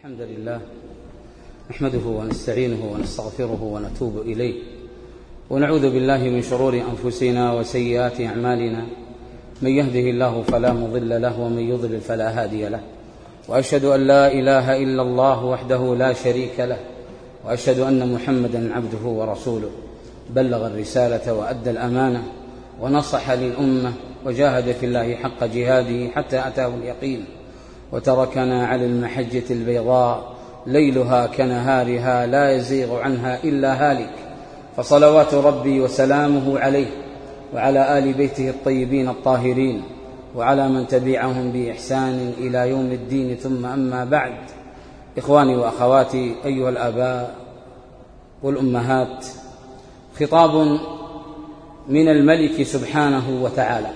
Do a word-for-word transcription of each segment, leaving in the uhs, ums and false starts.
الحمد لله نحمده ونستعينه ونستغفره ونتوب إليه ونعوذ بالله من شرور أنفسنا وسيئات أعمالنا. من يهده الله فلا مضل له ومن يضلل فلا هادي له، وأشهد أن لا إله إلا الله وحده لا شريك له، وأشهد أن محمدا عبده ورسوله. بلغ الرسالة وأدى الأمانة ونصح للأمة وجاهد في الله حق جهاده حتى أتاه اليقين، وتركنا على المحجة البيضاء ليلها كنهارها لا يزيغ عنها إلا هالك. فصلوات ربي وسلامه عليه وعلى آل بيته الطيبين الطاهرين وعلى من تبعهم بإحسان إلى يوم الدين، ثم أما بعد. إخواني وأخواتي أيها الآباء والأمهات، خطاب من الملك سبحانه وتعالى.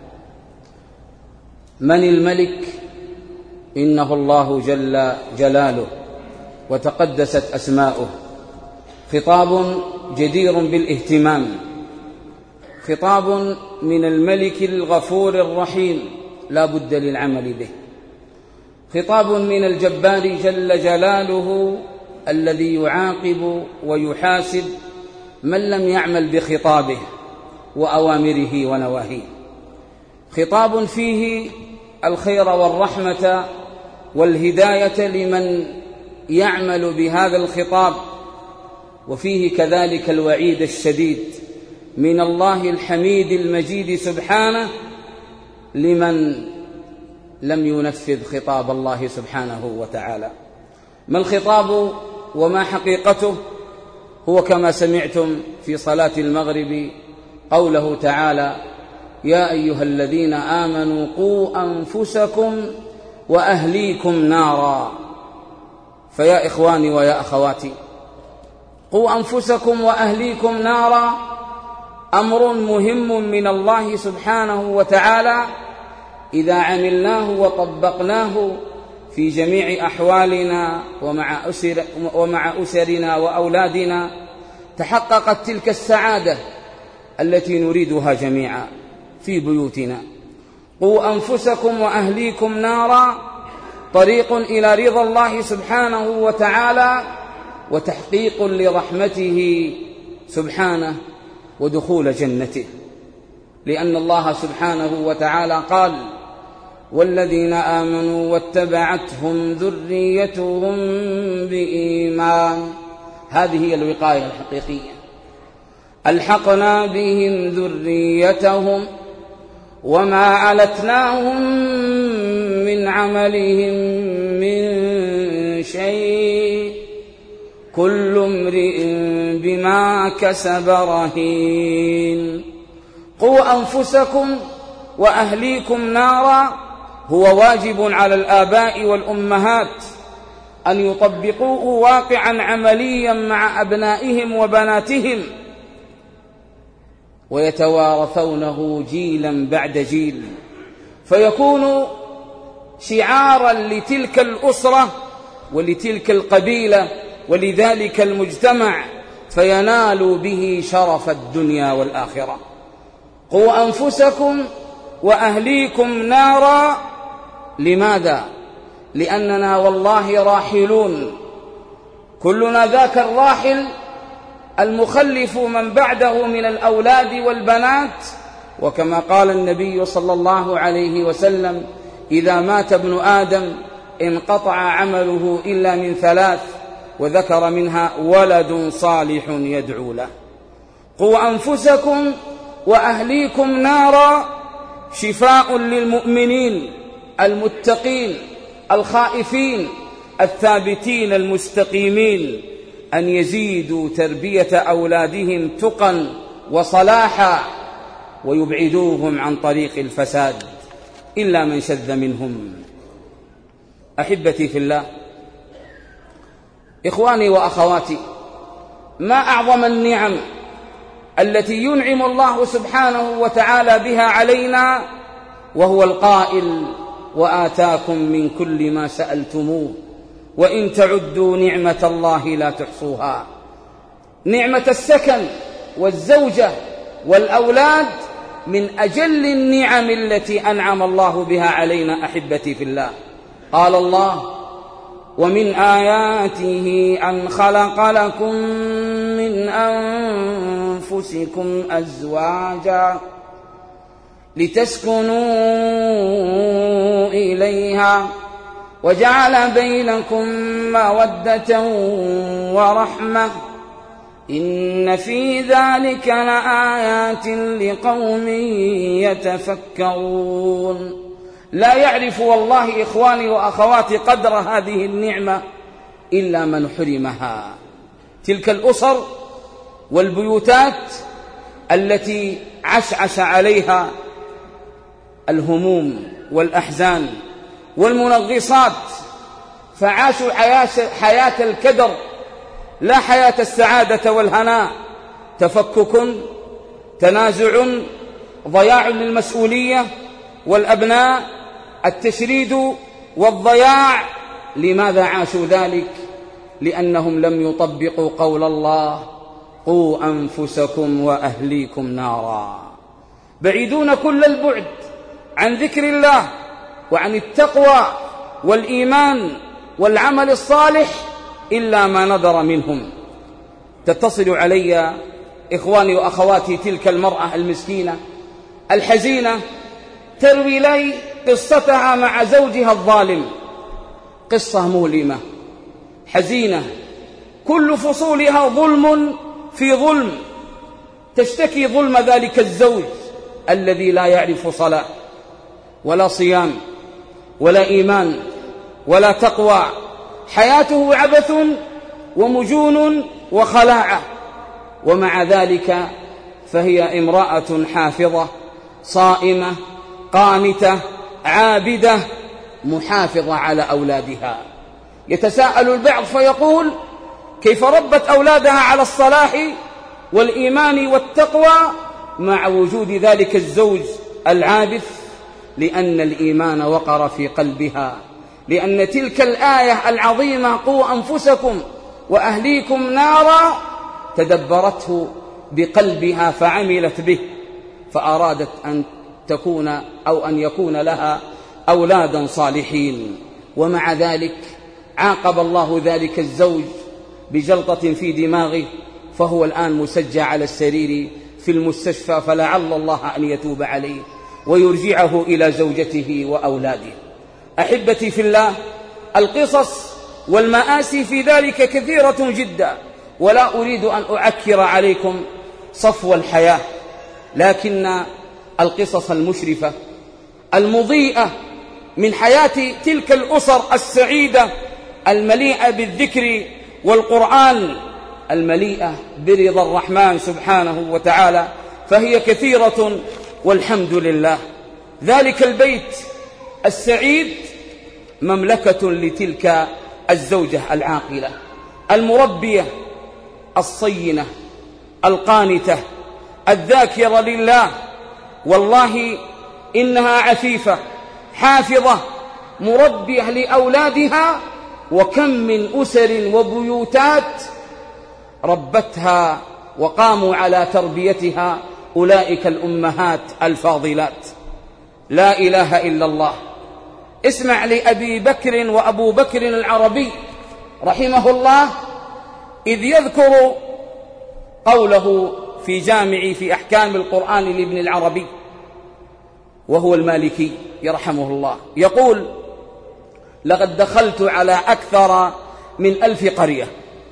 من الملك؟ إنه الله جل جلاله وتقدست أسماؤه. خطاب جدير بالاهتمام، خطاب من الملك الغفور الرحيم لا بد للعمل به، خطاب من الجبار جل جلاله الذي يعاقب ويحاسب من لم يعمل بخطابه وأوامره ونواهيه، خطاب فيه الخير والرحمة والهداية لمن يعمل بهذا الخطاب، وفيه كذلك الوعيد الشديد من الله الحميد المجيد سبحانه لمن لم ينفذ خطاب الله سبحانه وتعالى. ما الخطاب وما حقيقته؟ هو كما سمعتم في صلاة المغرب قوله تعالى: يا أيها الذين آمنوا قوا أنفسكم وأهليكم نارا. فيا إخواني ويا أخواتي، قوا أنفسكم وأهليكم نارا أمر مهم من الله سبحانه وتعالى إذا عملناه وطبقناه في جميع أحوالنا ومع, أسر ومع أسرنا وأولادنا تحققت تلك السعادة التي نريدها جميعا في بيوتنا. قوا أنفسكم وأهليكم نارا طريق إلى رضا الله سبحانه وتعالى وتحقيق لرحمته سبحانه ودخول جنته، لأن الله سبحانه وتعالى قال: والذين آمنوا واتبعتهم ذريتهم بإيمان. هذه هي الوقاية الحقيقية. ألحقنا بهم ذريتهم وما علتناهم من عملهم من شيء كل امرئ بما كسب رهين. قوا أنفسكم وأهليكم نارا هو واجب على الآباء والأمهات أن يطبقوه واقعا عمليا مع أبنائهم وبناتهم، ويتوارثونه جيلا بعد جيل، فيكون شعارا لتلك الأسرة ولتلك القبيلة ولذلك المجتمع، فينالوا به شرف الدنيا والآخرة. قوا أنفسكم وأهليكم نارا. لماذا؟ لأننا والله راحلون، كلنا ذاك الراحل المخلف من بعده من الأولاد والبنات. وكما قال النبي صلى الله عليه وسلم: إذا مات ابن آدم انقطع عمله إلا من ثلاث، وذكر منها ولد صالح يدعو له. قوا أنفسكم وأهليكم نارا شفاء للمؤمنين المتقين الخائفين الثابتين المستقيمين أن يزيدوا تربية أولادهم تقى وصلاحا ويبعدوهم عن طريق الفساد إلا من شذ منهم. أحبتي في الله، إخواني وأخواتي، ما أعظم النعم التي ينعم الله سبحانه وتعالى بها علينا، وهو القائل: وآتاكم من كل ما سألتموه وإن تعدوا نعمة الله لا تحصوها. نعمة السكن والزوجة والأولاد من أجل النعم التي أنعم الله بها علينا. أحبتي في الله، قال الله: ومن آياته أن خلق لكم من أنفسكم أزواجا لتسكنوا إليها وجعل بينكم مودة ورحمة إن في ذلك لآيات لقوم يتفكرون. لا يعرف والله إخواني وأخواتي قدر هذه النعمة إلا من حرمها. تلك الأسر والبيوتات التي عشعش عليها الهموم والأحزان والمنغصات، فعاشوا حياة الكدر لا حياة السعادة والهناء، تفكك، تنازع، ضياع للمسؤولية والأبناء، التشريد والضياع. لماذا عاشوا ذلك؟ لأنهم لم يطبقوا قول الله: قوا أنفسكم وأهليكم نارا. بعيدون كل البعد عن ذكر الله وعن التقوى والإيمان والعمل الصالح إلا ما نذر منهم. تتصل علي إخواني وأخواتي تلك المرأة المسكينة الحزينة تروي لي قصتها مع زوجها الظالم، قصة مؤلمة حزينة كل فصولها ظلم في ظلم. تشتكي ظلم ذلك الزوج الذي لا يعرف صلاة ولا صيام ولا إيمان ولا تقوى، حياته عبث ومجون وخلاعة، ومع ذلك فهي امرأة حافظة صائمة قانتة عابدة محافظة على أولادها. يتساءل البعض فيقول: كيف ربت أولادها على الصلاح والإيمان والتقوى مع وجود ذلك الزوج العابث؟ لأن الإيمان وقر في قلبها، لأن تلك الآية العظيمة: قوا أنفسكم وأهليكم نارا، تدبرته بقلبها فعملت به، فأرادت أن تكون أو أن يكون لها أولادا صالحين. ومع ذلك عاقب الله ذلك الزوج بجلطة في دماغه، فهو الآن مسجع على السرير في المستشفى، فلعل الله أن يتوب عليه ويرجعه إلى زوجته وأولاده. أحبتي في الله، القصص والمآسي في ذلك كثيرة جدا، ولا أريد أن أعكر عليكم صفو الحياة، لكن القصص المشرفة المضيئة من حياة تلك الأسر السعيدة المليئة بالذكر والقرآن، المليئة برضا الرحمن سبحانه وتعالى، فهي كثيرة والحمد لله. ذلك البيت السعيد مملكة لتلك الزوجة العاقلة المربية الصينة القانتة الذاكرة لله. والله إنها عفيفة حافظة مربية لأولادها، وكم من أسر وبيوتات ربتها وقاموا على تربيتها أولئك الأمهات الفاضلات. لا إله إلا الله. اسمع لأبي بكر وأبو بكر العربي رحمه الله إذ يذكر قوله في جامع في أحكام القرآن لابن العربي، وهو المالكي يرحمه الله، يقول: لقد دخلت على أكثر من ألف قرية،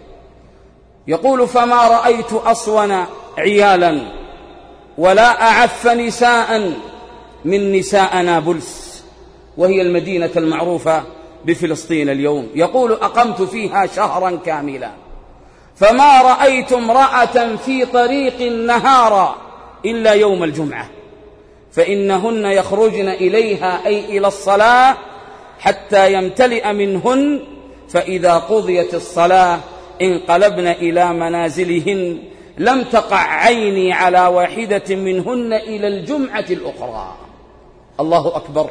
يقول: فما رأيت أصون عيالا ولا أعف نساء من نساء نابلس، وهي المدينة المعروفة بفلسطين اليوم. يقول: أقمت فيها شهرا كاملا، فما رأيت امرأة في طريق النهار إلا يوم الجمعة، فإنهن يخرجن إليها أي إلى الصلاة حتى يمتلئ منهن، فإذا قضيت الصلاة انقلبن إلى منازلهن، لم تقع عيني على واحدة منهن إلى الجمعة الأخرى. الله أكبر.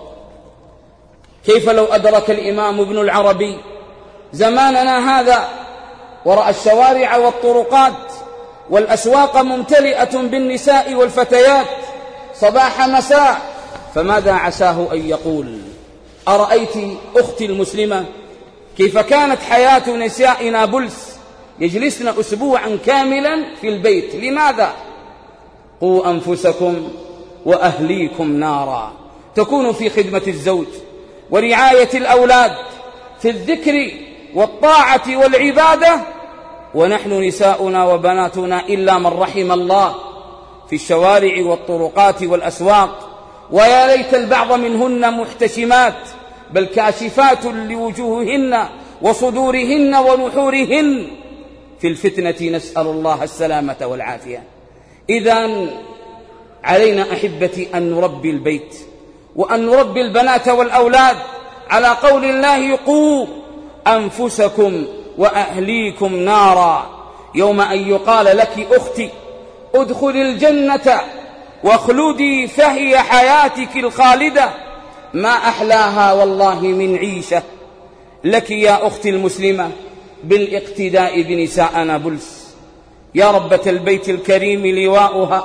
كيف لو أدرك الإمام ابن العربي زماننا هذا ورأى الشوارع والطرقات والأسواق ممتلئة بالنساء والفتيات صباح مساء، فماذا عساه أن يقول؟ أرأيت أختي المسلمة كيف كانت حياة نساء نابلس يجلسن أسبوعا كاملا في البيت. لماذا؟ قوا أنفسكم وأهليكم نارا. تكون في خدمة الزوج ورعاية الأولاد في الذكر والطاعة والعبادة، ونحن نساؤنا وبناتنا إلا من رحم الله في الشوارع والطرقات والأسواق، ويا ليت البعض منهن محتشمات بل كاشفات لوجوههن وصدورهن ونحورهن في الفتنة، نسأل الله السلامة والعافية. إذن علينا أحبتي أن نربي البيت وأن نربي البنات والأولاد على قول الله: قوا أنفسكم وأهليكم نارا. يوم أن يقال لك أختي ادخل الجنة واخلدي فهي حياتك الخالدة، ما أحلاها والله من عيشة لك يا أختي المسلمة بالاقتداء بنساء نابلس. يا ربة البيت الكريم لواؤها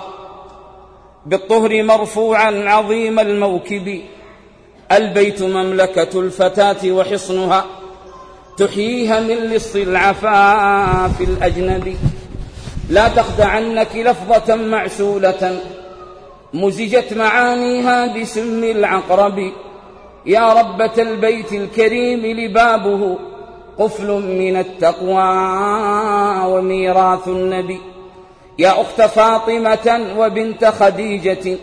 بالطهر مرفوعا عظيم الموكب، البيت مملكة الفتاة وحصنها تحييها من لص العفاف الأجنبي. لا تخدعنك لفظة معسولة مزجت معانيها بسم العقرب، يا ربة البيت الكريم لبابه قفل من التقوى وميراث النبي. يا أخت فاطمة وبنت خديجة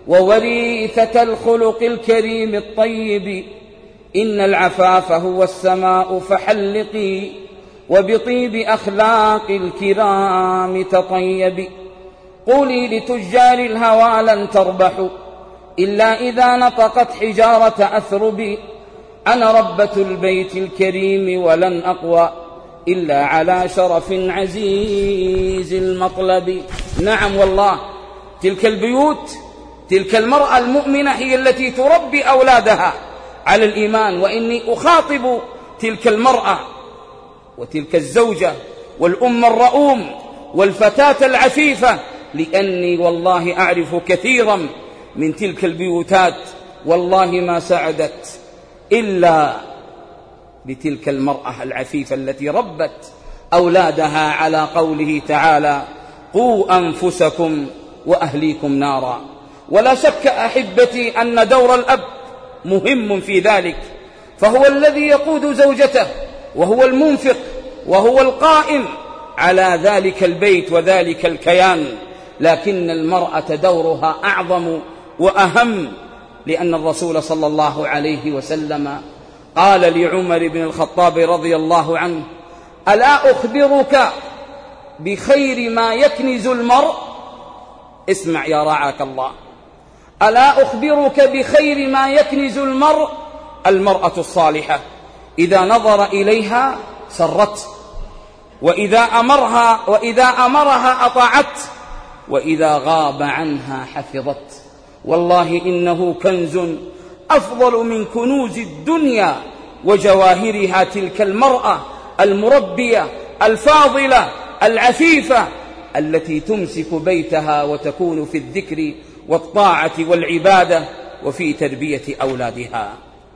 ووريثة الخلق الكريم الطيب، إن العفاف هو السماء فحلقي وبطيب أخلاق الكرام تطيبي. قولي لتجار الهوى لن تربحوا إلا إذا نطقت حجارة أثربي، أنا ربة البيت الكريم ولن أقوى إلا على شرف عزيز المطلب. نعم والله، تلك البيوت، تلك المرأة المؤمنة هي التي تربي أولادها على الإيمان. وإني أخاطب تلك المرأة وتلك الزوجة والأم الرؤوم والفتاة العفيفة، لأني والله أعرف كثيرا من تلك البيوتات والله ما سعدت إلا بتلك المرأة العفيفة التي ربت أولادها على قوله تعالى: قوا أنفسكم وأهليكم نارا. ولا شك أحبتي أن دور الأب مهم في ذلك، فهو الذي يقود زوجته وهو المنفق وهو القائم على ذلك البيت وذلك الكيان، لكن المرأة دورها أعظم وأهم، لأن الرسول صلى الله عليه وسلم قال لعمر بن الخطاب رضي الله عنه: ألا أخبرك بخير ما يكنز المرء؟ اسمع يا رعاك الله، ألا أخبرك بخير ما يكنز المرء؟ المرأة الصالحة إذا نظر إليها سرت، وإذا أمرها وإذا أمرها أطاعت، وإذا غاب عنها حفظت. والله إنه كنز أفضل من كنوز الدنيا وجواهرها تلك المرأة المربية الفاضلة العفيفة التي تمسك بيتها وتكون في الذكر والطاعة والعبادة وفي تربية أولادها.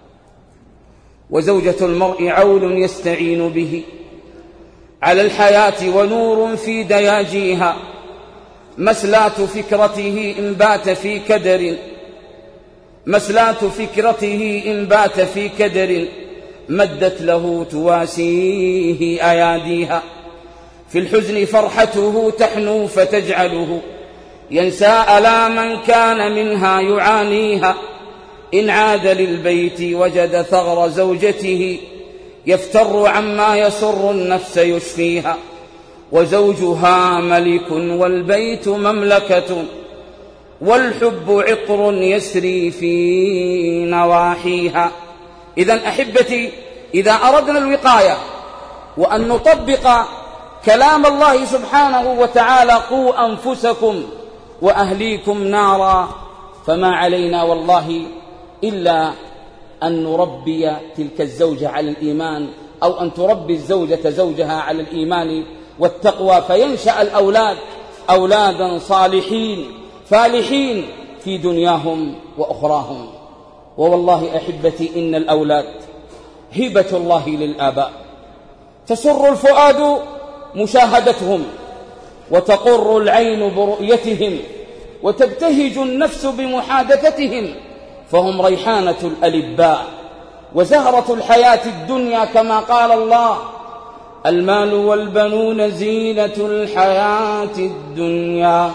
وزوجة المرء عون يستعين به على الحياة ونور في دياجيها، مسلاة فكرته إن بات في كدر مسلاة فكرته إن بات في كدر مدت له تواسيه أياديها، في الحزن فرحته تحنو فتجعله ينسى ألاما كان منها يعانيها، إن عاد للبيت وجد ثغر زوجته يفتر عما يسر النفس يشفيها، وزوجها ملك والبيت مملكة والحب عطر يسري في نواحيها. إذن أحبتي، إذا أردنا الوقاية وأن نطبق كلام الله سبحانه وتعالى: قوا أنفسكم وأهليكم نارا، فما علينا والله إلا أن نربي تلك الزوجة على الإيمان، أو أن تربي الزوجة زوجها على الإيمان والتقوى، فينشأ الأولاد أولادا صالحين فالحين في دنياهم وأخراهم. ووالله أحبتي، إن الأولاد هبة الله للآباء، تسر الفؤاد مشاهدتهم، وتقر العين برؤيتهم، وتبتهج النفس بمحادثتهم، فهم ريحانة الألباء وزهرة الحياة الدنيا، كما قال الله: المال والبنون زينة الحياة الدنيا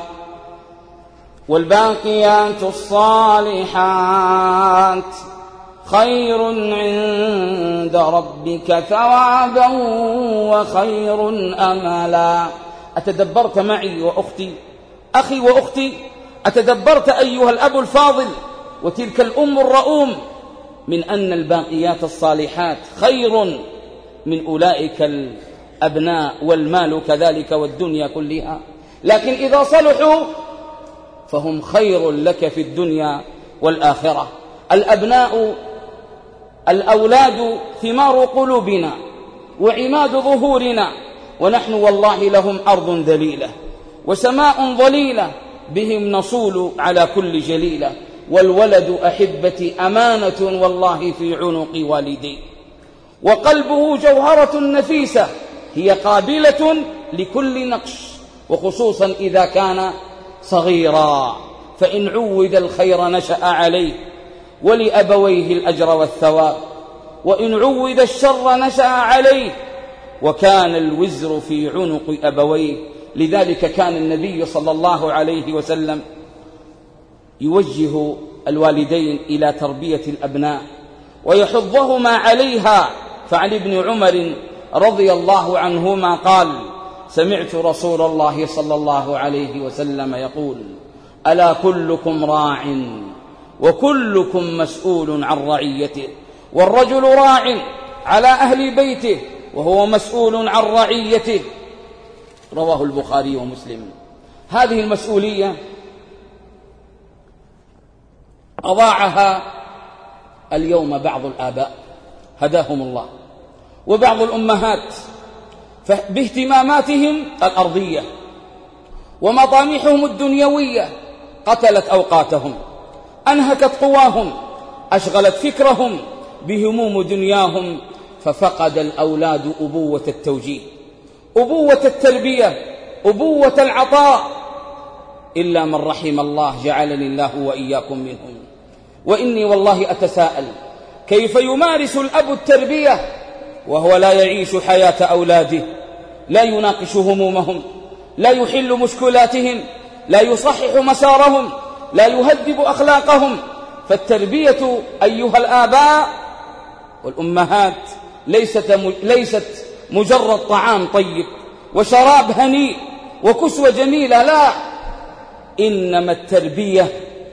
والباقيات الصالحات خير عند ربك ثوابا وخير أملا. أتدبرت معي وأختي، أخي وأختي، أتدبرت أيها الأب الفاضل وتلك الأم الرؤوم من أن الباقيات الصالحات خير من أولئك الأبناء والمال كذلك والدنيا كلها؟ لكن إذا صلحوا فهم خير لك في الدنيا والآخرة. الأبناء الأولاد ثمار قلوبنا وعماد ظهورنا، ونحن والله لهم أرض ذليلة وسماء ظليلة، بهم نصول على كل جليلة. والولد أحبتي أمانة والله في عنق والدي، وقلبه جوهرة نفيسة هي قابلة لكل نقش، وخصوصا إذا كان صغيرا، فإن عود الخير نشأ عليه ولأبويه الأجر والثواب، وإن عود الشر نشأ عليه وكان الوزر في عنق أبويه. لذلك كان النبي صلى الله عليه وسلم يوجه الوالدين إلى تربية الأبناء ويحضهما عليها. فعن ابن عمر رضي الله عنهما قال: سمعت رسول الله صلى الله عليه وسلم يقول: ألا كلكم راع وكلكم مسؤول عن رعيته، والرجل راع على أهل بيته وهو مسؤول عن رعيته. رواه البخاري ومسلم. هذه المسؤولية أضاعها اليوم بعض الآباء هداهم الله وبعض الأمهات باهتماماتهم الأرضية ومطامحهم الدنيوية، قتلت أوقاتهم، أنهكت قواهم، أشغلت فكرهم بهموم دنياهم، ففقد الأولاد أبوة التوجيه، أبوة التربية، أبوة العطاء، إلا من رحم الله جعلني الله وإياكم منهم. وإني والله أتساءل كيف يمارس الأب التربية وهو لا يعيش حياة أولاده، لا يناقش همومهم، لا يحل مشكلاتهم، لا يصحح مسارهم، لا يهذب أخلاقهم. فالتربية أيها الآباء والأمهات ليست ليست مجرد طعام طيب وشراب هنيء وكسوة جميلة، لا، إنما التربية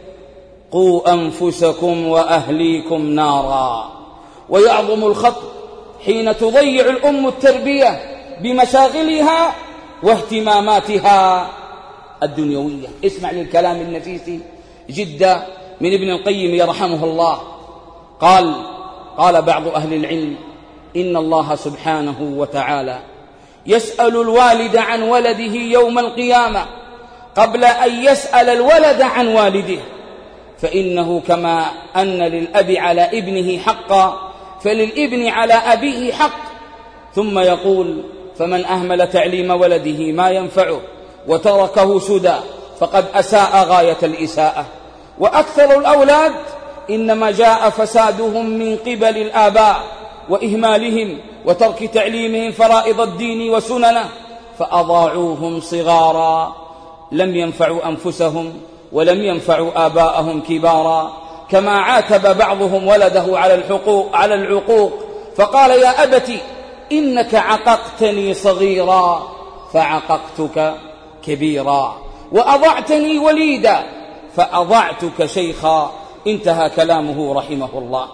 قوا أنفسكم وأهليكم نارا. ويعظم الخطر حين تضيع الأم التربية بمشاغلها واهتماماتها الدنيوية. اسمع للكلام النفيس جدا من ابن القيم يرحمه الله. قال قال بعض أهل العلم: إن الله سبحانه وتعالى يسأل الوالد عن ولده يوم القيامة قبل أن يسأل الولد عن والده، فإنه كما أن للأب على ابنه حقا فللابن على أبيه حق. ثم يقول: فمن أهمل تعليم ولده ما ينفعه وتركه سدى فقد أساء غاية الإساءة. وأكثر الأولاد إنما جاء فسادهم من قبل الآباء وإهمالهم وترك تعليمهم فرائض الدين وسننه، فأضاعوهم صغارا، لم ينفعوا أنفسهم ولم ينفعوا آباءهم كبارا. كما عاتب بعضهم ولده على الحقوق على العقوق فقال: يا أبت إنك عققتني صغيرا فعققتك كبيرا، وأضعتني وليدا فأضعتك شيخا. انتهى كلامه رحمه الله.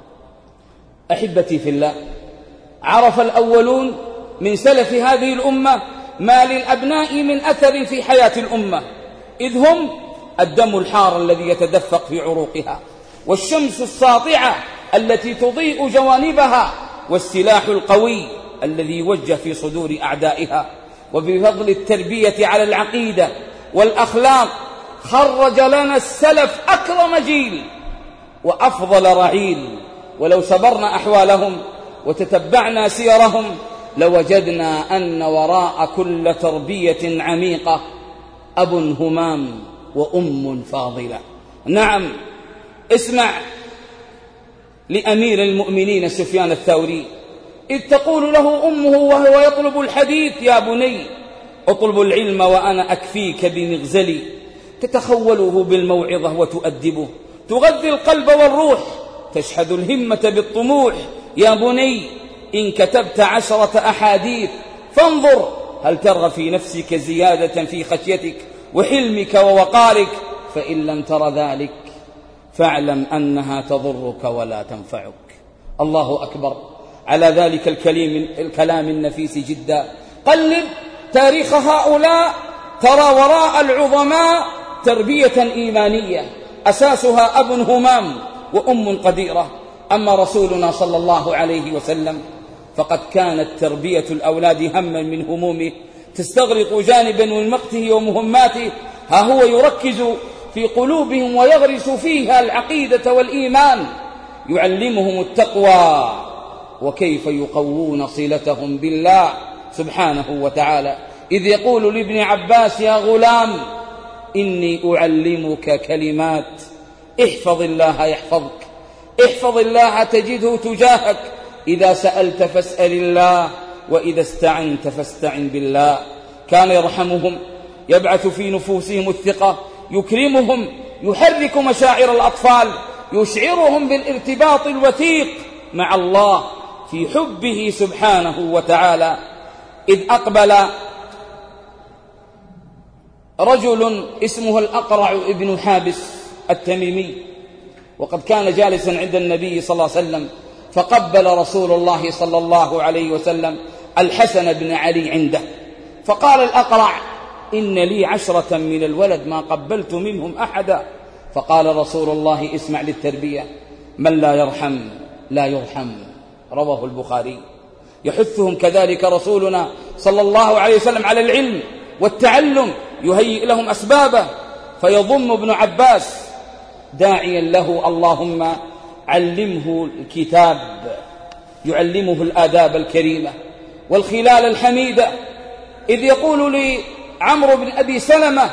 أحبتي في الله، عرف الأولون من سلف هذه الأمة ما للأبناء من أثر في حياة الأمة، إذ هم الدم الحار الذي يتدفق في عروقها، والشمس الساطعة التي تضيء جوانبها، والسلاح القوي الذي يوجه في صدور أعدائها. وبفضل التربية على العقيدة والأخلاق خرج لنا السلف أكرم جيل وأفضل رعيل. ولو سبرنا أحوالهم وتتبعنا سيرهم لوجدنا أن وراء كل تربية عميقة أب همام وأم فاضلة. نعم، اسمع لأمير المؤمنين سفيان الثوري إذ تقول له أمه وهو يطلب الحديث: يا بني اطلب العلم وأنا أكفيك بمغزلي. تتخوله بالموعظة وتؤدبه، تغذي القلب والروح، تشحذ الهمة بالطموح. يا بني إن كتبت عشرة أحاديث فانظر هل ترغب في نفسك زيادة في خشيتك وحلمك ووقارك، فإن لم تر ذلك فاعلم أنها تضرك ولا تنفعك. الله أكبر على ذلك الكلام, الكلام النفيس جدا. قلب تاريخ هؤلاء ترى وراء العظماء تربية إيمانية أساسها أب همام وأم قديرة. أما رسولنا صلى الله عليه وسلم فقد كانت تربية الأولاد هما من همومه تستغرق جانبا من وقته ومهماته. ها هو يركز في قلوبهم ويغرس فيها العقيدة والإيمان، يعلمهم التقوى وكيف يقوون صلتهم بالله سبحانه وتعالى، إذ يقول لابن عباس: يا غلام إني أعلمك كلمات احفظ الله يحفظك، احفظ الله تجده تجاهك، إذا سألت فاسأل الله وإذا استعنت فاستعن بالله. كان يرحمهم، يبعث في نفوسهم الثقة، يكرمهم، يحرك مشاعر الأطفال، يشعرهم بالارتباط الوثيق مع الله في حبه سبحانه وتعالى. إذ أقبل رجل اسمه الأقرع ابن حابس التميمي، وقد كان جالسا عند النبي صلى الله عليه وسلم، فقبل رسول الله صلى الله عليه وسلم الحسن بن علي عنده، فقال الأقرع: إن لي عشرة من الولد ما قبلت منهم أحدا. فقال رسول الله: اسمع للتربية، من لا يرحم لا يرحم. رواه البخاري. يحثهم كذلك رسولنا صلى الله عليه وسلم على العلم والتعلم، يهيئ لهم أسبابه. فيضم ابن عباس داعيا له: اللهم علمه الكتاب، يعلمه الآداب الكريمة والخلال الحميدة. إذ يقول لي عمرو بن أبي سلمة،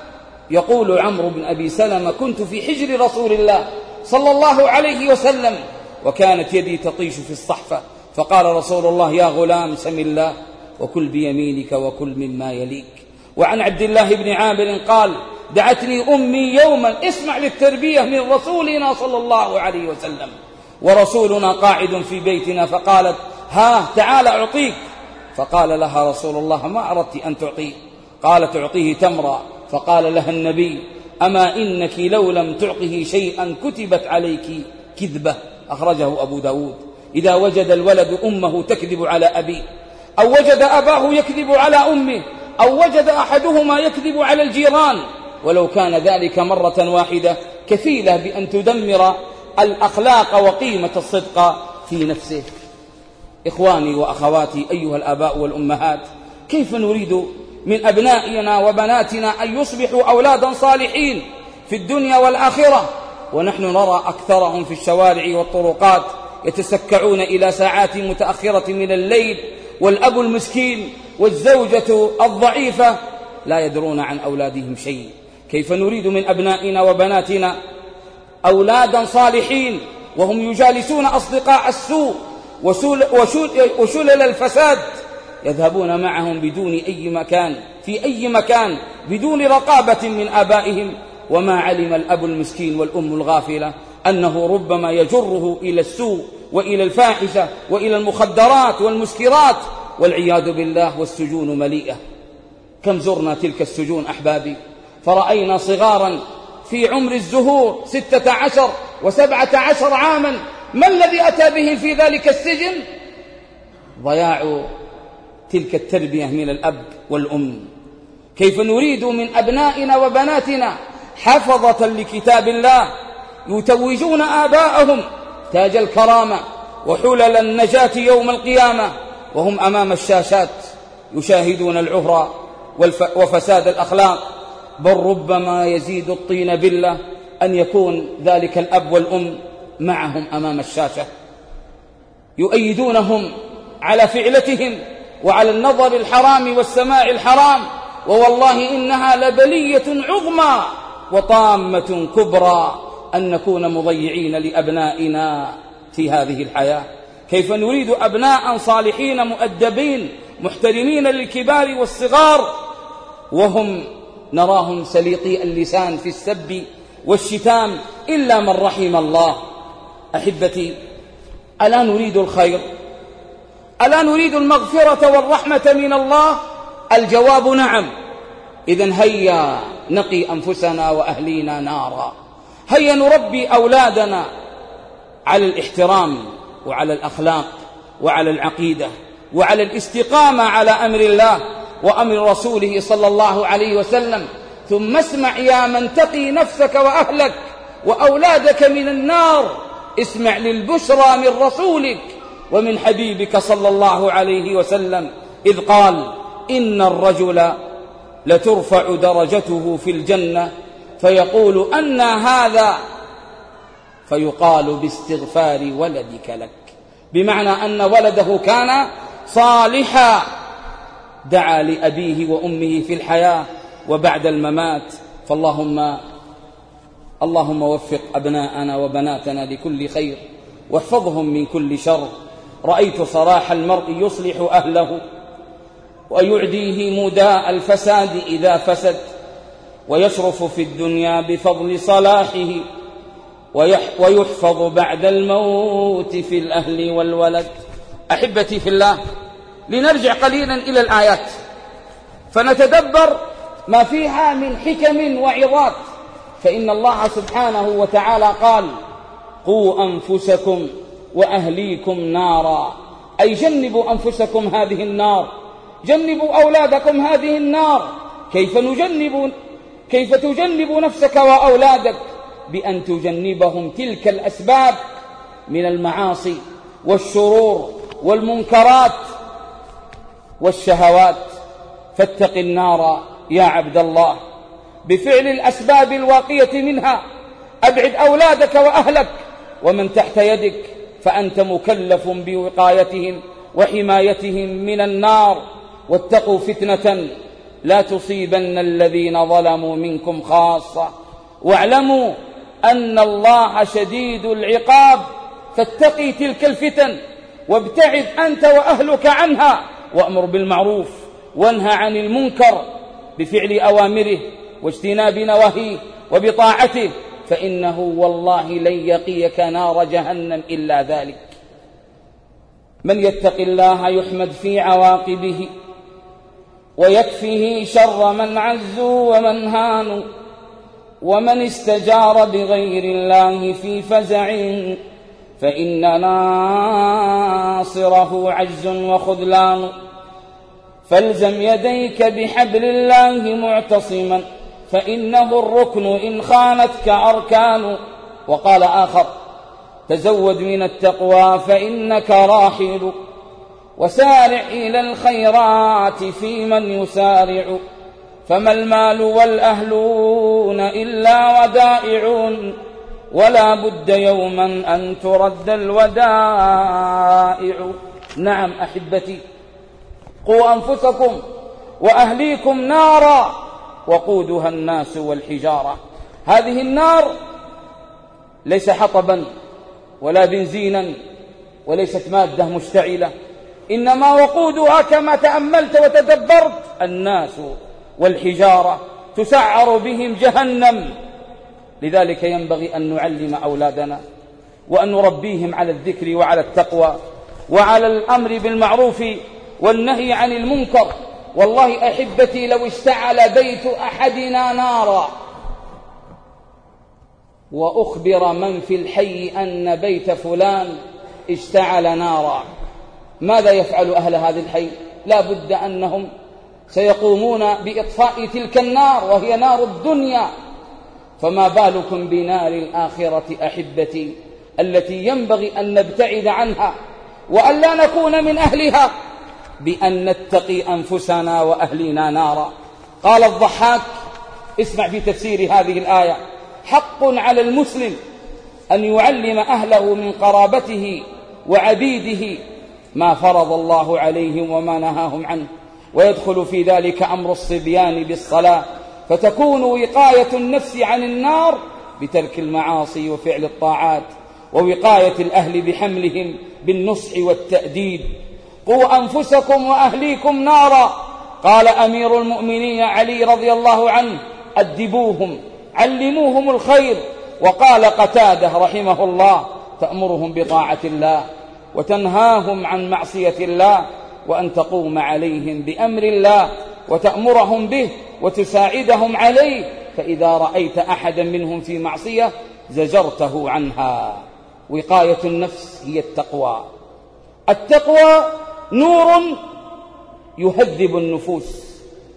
يقول عمرو بن أبي سلمة: كنت في حجر رسول الله صلى الله عليه وسلم وكانت يدي تطيش في الصحفة، فقال رسول الله: يا غلام سم الله وكل بيمينك وكل مما يليك. وعن عبد الله بن عامر قال: دعتني أمي يوما، اسمع للتربية من رسولنا صلى الله عليه وسلم، ورسولنا قاعد في بيتنا، فقالت: ها تعال أعطيك. فقال لها رسول الله: ما أردت أن تعطيه؟ قالت: أعطيه تمرا. فقال لها النبي: أما إنك لو لم تعطه شيئا كتبت عليك كذبة. أخرجه أبو داود. إذا وجد الولد أمه تكذب على أبيه، أو وجد أباه يكذب على أمه، أو وجد أحدهما يكذب على الجيران، ولو كان ذلك مرة واحدة، كفيلة بأن تدمر الأخلاق وقيمة الصدق في نفسه. إخواني وأخواتي أيها الآباء والأمهات، كيف نريد من أبنائنا وبناتنا أن يصبحوا أولادا صالحين في الدنيا والآخرة، ونحن نرى أكثرهم في الشوارع والطرقات يتسكعون إلى ساعات متأخرة من الليل، والأب المسكين والزوجة الضعيفة لا يدرون عن أولادهم شيء. كيف نريد من أبنائنا وبناتنا أولادا صالحين وهم يجالسون أصدقاء السوء وشلل الفساد، يذهبون معهم بدون أي مكان في أي مكان بدون رقابة من آبائهم، وما علم الأب المسكين والأم الغافلة أنه ربما يجره إلى السوء وإلى الفاحشة وإلى المخدرات والمسكرات والعياذ بالله، والسجون مليئة. كم زرنا تلك السجون أحبابي، فرأينا صغارا في عمر الزهور ستة عشر وسبعة عشر عاما، ما الذي أتى به في ذلك السجن؟ ضياع تلك التربية من الأب والأم. كيف نريد من أبنائنا وبناتنا حفظة لكتاب الله يتوجون آباءهم تاج الكرامة وحلل النجاة يوم القيامة، وهم أمام الشاشات يشاهدون العهر وفساد الأخلاق؟ بل ربما يزيد الطين بلة أن يكون ذلك الأب والأم معهم أمام الشاشة. يؤيدونهم على فعلتهم وعلى النظر الحرام والسماع الحرام، ووالله إنها لبلية عظمى وطامة كبرى أن نكون مضيعين لأبنائنا في هذه الحياة. كيف نريد أبناء صالحين مؤدبين محترمين للكبار والصغار وهم نراهم سليطي اللسان في السب والشتام إلا من رحم الله؟ أحبتي، ألا نريد الخير؟ ألا نريد المغفرة والرحمة من الله؟ الجواب نعم. إذن هيا نقي أنفسنا وأهلينا نارا، هيا نربي أولادنا على الاحترام وعلى الأخلاق وعلى العقيدة وعلى الاستقامة على أمر الله وأمر رسوله صلى الله عليه وسلم. ثم اسمع يا من تقي نفسك وأهلك وأولادك من النار، اسمع للبشرى من رسولك ومن حبيبك صلى الله عليه وسلم إذ قال: إن الرجل لترفع درجته في الجنة فيقول: أنى هذا؟ فيقال: باستغفار ولدك لك، بمعنى أن ولده كان صالحا دعا لأبيه وأمه في الحياة وبعد الممات. فاللهم اللهم وفق أبناءنا وبناتنا لكل خير واحفظهم من كل شر. رأيت صلاح المرء يصلح أهله ويعديه مداء الفساد إذا فسد، ويشرف في الدنيا بفضل صلاحه، ويحفظ بعد الموت في الأهل والولد. أحبتي في الله، لنرجع قليلا إلى الآيات فنتدبر ما فيها من حكم وعظات. فإن الله سبحانه وتعالى قال: قوا أنفسكم وأهليكم نارا، أي جنبوا أنفسكم هذه النار، جنبوا أولادكم هذه النار. كيف نجنب كيف تجنب نفسك وأولادك؟ بأن تجنبهم تلك الأسباب من المعاصي والشرور والمنكرات والشهوات. فاتق النار يا عبد الله بفعل الأسباب الواقية منها. أبعد أولادك وأهلك ومن تحت يدك، فأنت مكلف بوقايتهم وحمايتهم من النار. واتقوا فتنة لا تصيبن الذين ظلموا منكم خاصة واعلموا أن الله شديد العقاب. فاتقي تلك الفتن وابتعد أنت وأهلك عنها، وأمر بالمعروف وانهى عن المنكر بفعل أوامره واجتناب نواهيه وبطاعته، فإنه والله لن يقيك نار جهنم إلا ذلك. من يتق الله يحمد في عواقبه ويكفيه شر من عزوا ومن هانوا، ومن استجار بغير الله في فزع فإن ناصره عجز وخذلان. فالزم يديك بحبل الله معتصما، فإنه الركن إن خانتك أركان. وقال آخر: تزود من التقوى فإنك راحل، وسارع إلى الخيرات في من يسارع. فما المال والأهلون إلا ودائع، ولا بد يوما أن ترد الودائع. نعم أحبتي، قوا أنفسكم وأهليكم نارا وقودها الناس والحجارة. هذه النار ليس حطبا ولا بنزينا وليست مادة مشتعلة، إنما وقودها كما تأملت وتدبرت الناس والحجارة، تسعر بهم جهنم. لذلك ينبغي أن نعلم أولادنا وأن نربيهم على الذكر وعلى التقوى وعلى الأمر بالمعروف والنهي عن المنكر. والله أحبتي، لو اشتعل بيت أحدنا نارا وأخبر من في الحي أن بيت فلان اشتعل نارا، ماذا يفعل أهل هذا الحي؟ لا بد أنهم سيقومون بإطفاء تلك النار وهي نار الدنيا، فما بالكم بنار الآخرة أحبتي التي ينبغي أن نبتعد عنها وأن لا نكون من أهلها بأن نتقي أنفسنا وأهلنا نارا. قال الضحاك، اسمع في تفسير هذه الآية: حق على المسلم أن يعلم أهله من قرابته وعبيده ما فرض الله عليهم وما نهاهم عنه، ويدخل في ذلك أمر الصبيان بالصلاة، فتكون وقاية النفس عن النار بترك المعاصي وفعل الطاعات، ووقاية الأهل بحملهم بالنصح والتأديب. قوا أنفسكم وأهليكم نارا، قال أمير المؤمنين علي رضي الله عنه: أدبوهم، علموهم الخير. وقال قتادة رحمه الله: تأمرهم بطاعة الله وتنهاهم عن معصية الله، وأن تقوم عليهم بأمر الله وتأمرهم به وتساعدهم عليه، فإذا رأيت أحدا منهم في معصية زجرته عنها. وقاية النفس هي التقوى. التقوى نور يهذب النفوس،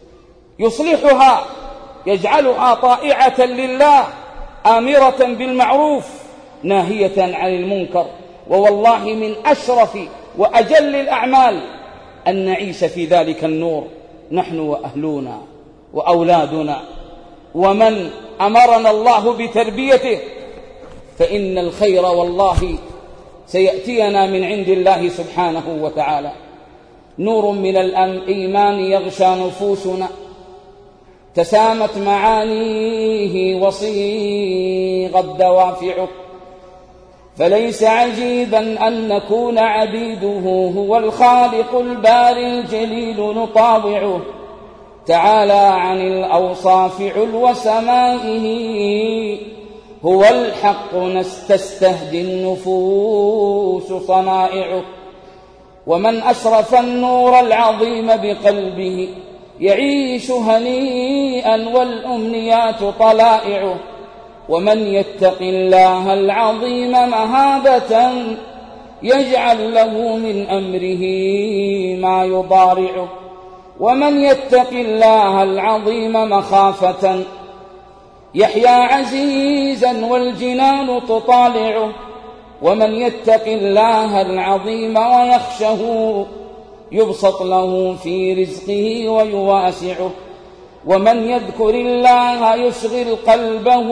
يصلحها، يجعلها طائعة لله، آمرة بالمعروف، ناهية عن المنكر. ووالله من أشرف وأجل الأعمال أن نعيش في ذلك النور نحن وأهلنا وأولادنا ومن أمرنا الله بتربيته، فإن الخير والله سيأتينا من عند الله سبحانه وتعالى. نور من الإيمان يغشى نفوسنا، تسامت معانيه وصيغ الدوافع، فليس عجيبا أن نكون عبيده، هو الخالق الباري الجليل نطاوعه، تعالى عن الأوصاف علو سمائه، هو الحق نستستهدي النفوس صنائعه. ومن أشرف النور العظيم بقلبه يعيش هنيئا والأمنيات طلائعه، ومن يتق الله العظيم مهابة يجعل له من أمره ما يضارعه، ومن يتق الله العظيم مخافة يحيا عزيزا والجنان تطالعه، ومن يتق الله العظيم ويخشه يبسط له في رزقه ويواسعه، ومن يذكر الله يشغل قلبه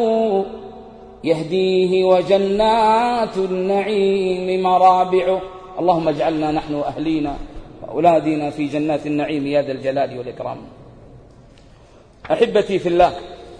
يهديه وجنات النعيم مرابعه. اللهم اجعلنا نحن وأهلينا وأولادنا في جنات النعيم يا ذا الجلال والإكرام. أحبتي في الله،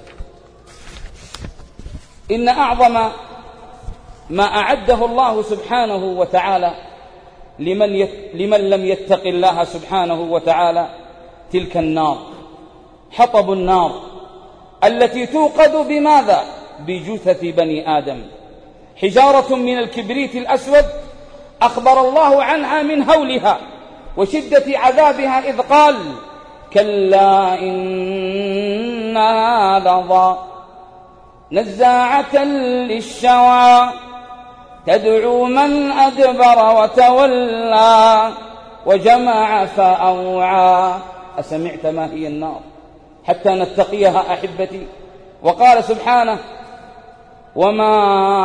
إن أعظم ما أعده الله سبحانه وتعالى لمن, يت... لمن لم يتق الله سبحانه وتعالى تلك النار، حطب النار التي توقد بماذا؟ بجثث بني آدم، حجارة من الكبريت الأسود أخبر الله عنها من هولها وشدة عذابها، إذ قال: كلا إنها لظى نزاعة للشوى تدعو من أدبر وتولى وجمع فأوعى. أسمعت ما هي النار حتى نتقيها أحبتي؟ وقال سبحانه: وما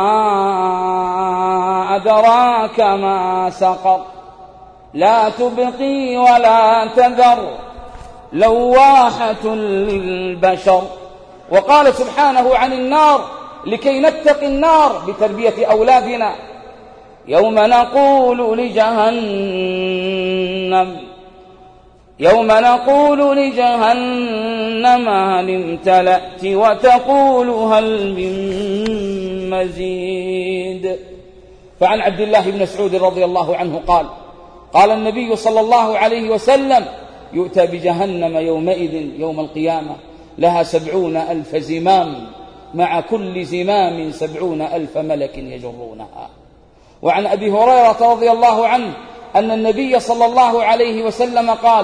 أدراك ما سقر لا تبقي ولا تذر لواحة للبشر. وقال سبحانه عن النار لكي نتقي النار بتربية أولادنا: يوم نقول لجهنم يوم نقول لجهنم هل امتلأت وتقول هل من مزيد. فعن عبد الله بن مسعود رضي الله عنه قال: قال النبي صلى الله عليه وسلم: يؤتى بجهنم يومئذ يوم القيامة لها سبعون ألف زمام، مع كل زمام سبعون ألف ملك يجرونها. وعن أبي هريرة رضي الله عنه أن النبي صلى الله عليه وسلم قال: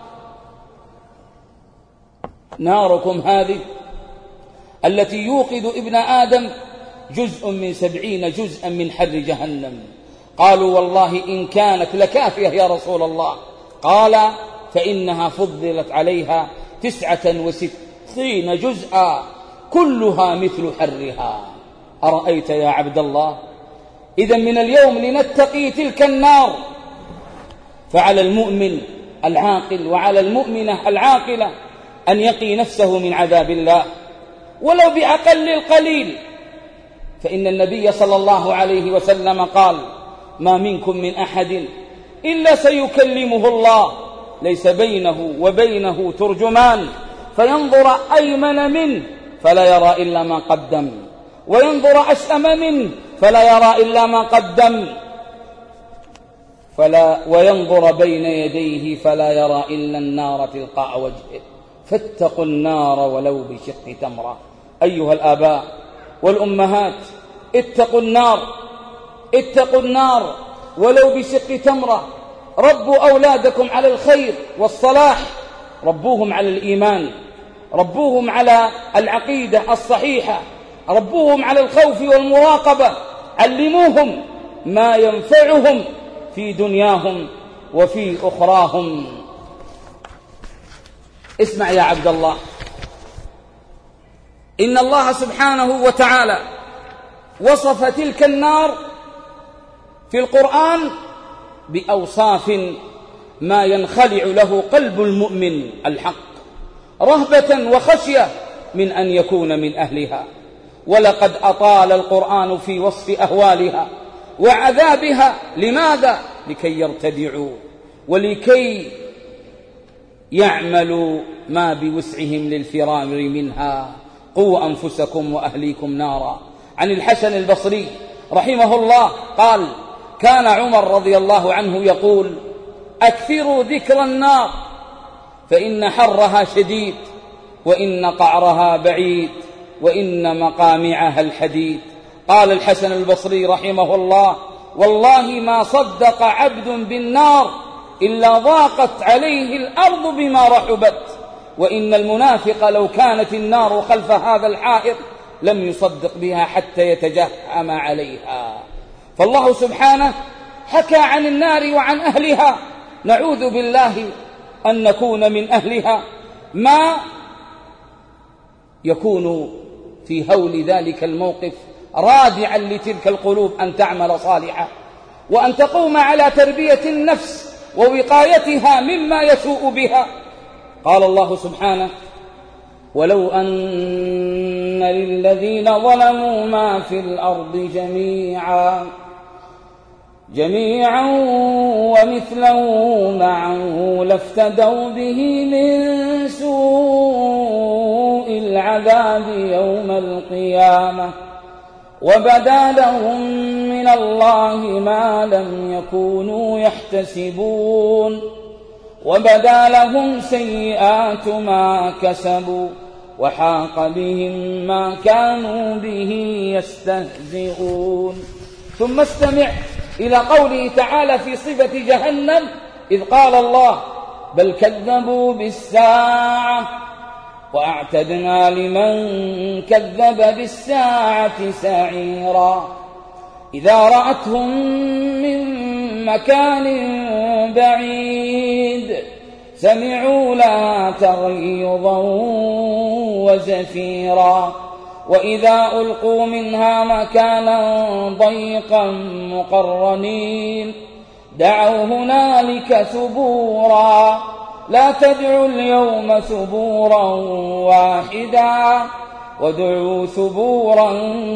ناركم هذه التي يوقد ابن آدم جزء من سبعين جزءا من حر جهنم. قالوا: والله إن كانت لكافية يا رسول الله. قال: فإنها فضلت عليها تسعة وستين جزءا كلها مثل حرها. أرأيت يا عبد الله؟ إذن من اليوم لنتقي تلك النار. فعلى المؤمن العاقل وعلى المؤمنة العاقلة أن يقي نفسه من عذاب الله ولو بأقل القليل، فإن النبي صلى الله عليه وسلم قال: ما منكم من أحد إلا سيكلمه الله ليس بينه وبينه ترجمان فينظر أيمن منه فلا يرى إلا ما قدم وينظر أشأم منه فلا يرى إلا ما قدم فلا وينظر بين يديه فلا يرى إلا النار تلقاء وجهه فاتقوا النار ولو بشق تمرة. أيها الآباء والأمهات اتقوا النار اتقوا النار ولو بشق تمرة. ربوا أولادكم على الخير والصلاح، ربوهم على الإيمان، ربوهم على العقيدة الصحيحة، ربوهم على الخوف والمراقبة، علموهم ما ينفعهم في دنياهم وفي أخراهم. اسمع يا عبد الله، إن الله سبحانه وتعالى وصف تلك النار في القرآن بأوصاف ما ينخلع له قلب المؤمن الحق رهبة وخشية من أن يكون من أهلها. ولقد أطال القرآن في وصف أهوالها وعذابها. لماذا؟ لكي يرتدعوا ولكي يعملوا ما بوسعهم للفرار منها. قوا أنفسكم وأهليكم نارا. عن الحسن البصري رحمه الله قال: كان عمر رضي الله عنه يقول: أكثروا ذكر النار فإن حرها شديد وإن قعرها بعيد وإن مقامعها الحديد. قال الحسن البصري رحمه الله: والله ما صدق عبد بالنار إلا ضاقت عليه الأرض بما رحبت، وإن المنافق لو كانت النار خلف هذا الحائط لم يصدق بها حتى يتجهم عليها. فالله سبحانه حكى عن النار وعن أهلها. نعوذ بالله أن نكون من أهلها. ما يكون في هول ذلك الموقف رادعا لتلك القلوب أن تعمل صالحا وأن تقوم على تربية النفس ووقايتها مما يسوء بها. قال الله سبحانه: ولو أن للذين ظلموا ما في الأرض جميعا جميعا ومثله معه لافتدوا به من سوء العذاب يوم القيامة وبدا لهم من الله ما لم يكونوا يحتسبون وبدا لهم سيئات ما كسبوا وحاق بهم ما كانوا به يستهزئون. ثم استمع إلى قوله تعالى في صفة جهنم إذ قال الله: بل كذبوا بالساعة وأعتدنا لمن كذب بالساعة سعيرا. إذا رأتهم من مكان بعيد سمعوا لها تغيظا وزفيرا وإذا ألقوا منها مكانا ضيقا مقرنين دعوا هنالك ثبورا لا تدعوا اليوم ثبورا واحدا وادعوا ثبورا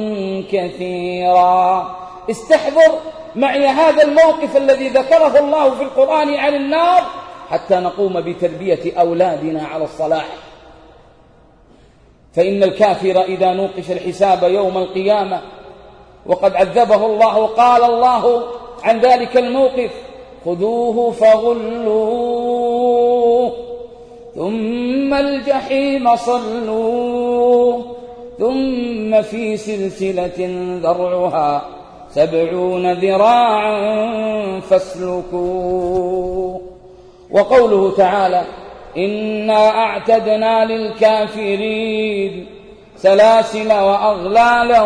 كثيرا. استحضر معي هذا الموقف الذي ذكره الله في القرآن عن النار حتى نقوم بتربية أولادنا على الصلاح. فإن الكافر إذا نوقش الحساب يوم القيامة وقد عذبه الله قال الله عن ذلك الموقف: خذوه فغلوه ثم الجحيم صلوه ثم في سلسلة ذرعها سبعون ذراعا فاسلكوه. وقوله تعالى: إنا أعتدنا للكافرين سلاسل وأغلالا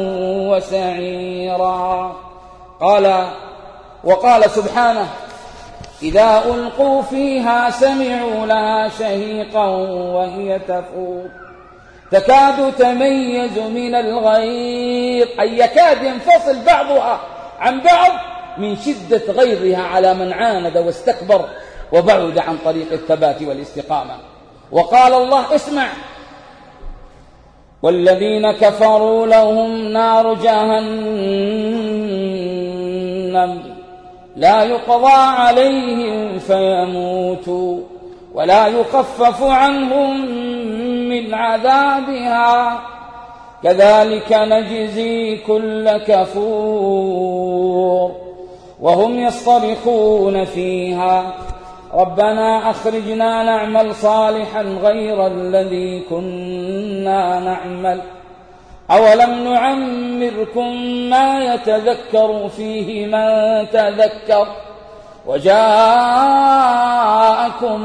وسعيرا. قال وقال سبحانه: إذا ألقوا فيها سمعوا لها شهيقا وهي تفور تكاد تميز من الغيظ، أي يكاد ينفصل بعضها عن بعض من شدة غيظها على من عاند واستكبر وبعد عن طريق الثبات والاستقامة. وقال الله: اسمع: والذين كفروا لهم نار جهنم لا يقضى عليهم فيموتوا ولا يخفف عنهم من عذابها كذلك نجزي كل كفور وهم يصطرخون فيها ربنا أخرجنا نعمل صالحا غير الذي كنا نعمل أولم نعمركم ما يتذكر فيه من تذكر وجاءكم